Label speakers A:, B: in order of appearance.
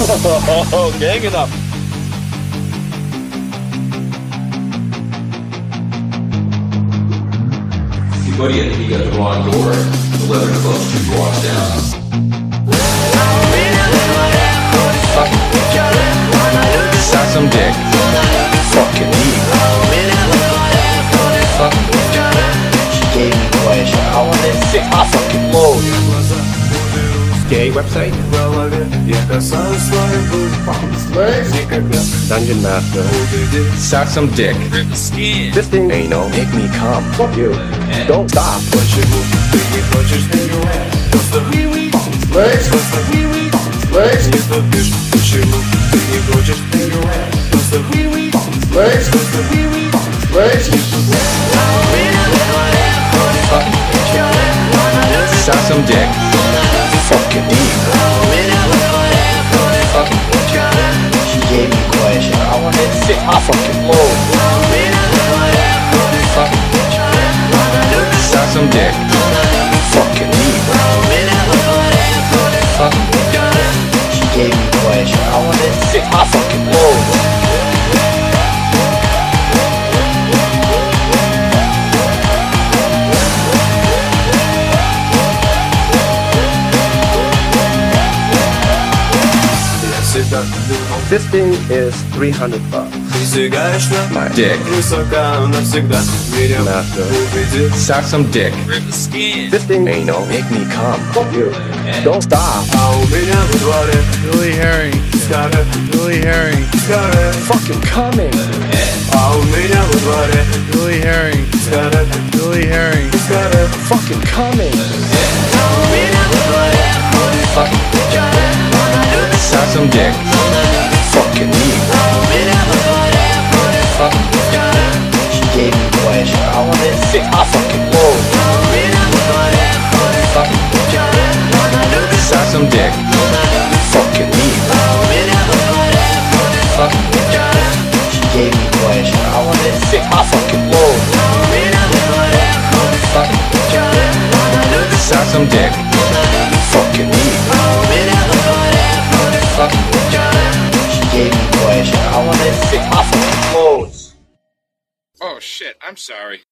A: Gang enough.
B: Buddy, I think you got the wrong door. 11 Club's 2 blocks down.
C: Suck some dick. Fucking eat. She gave me pleasure. I wanted to stick my fucking load. Gay website? Dungeon Master. Suck some dick. This thing ain't no make me come. Fuck you. Don't stop. Suck some dick. Fucking deep. She gave me pleasure. I wanted to stick my fucking load. Suck some dick. Fucking deep. She gave me pleasure. I wanted to stick my fucking load. This thing is $300. My dick. Master. Suck some dick. This thing ain't no make me come. Fuck you. Don't stop.
D: Billy Herring. Billy Herring.
C: Fucking coming.
D: Billy Herring. Billy Herring.
C: Fucking coming. Suck some dick. Fucking eat. She gave me pleasure. I wanted to stick my fucking load. Suck some dick. Fucking eat. She gave me pleasure. I wanted to stick my fucking load. Suck some dick. Fucking eat. She gave me pleasure. I wanted to stick my fucking loads.
E: Oh shit, I'm sorry.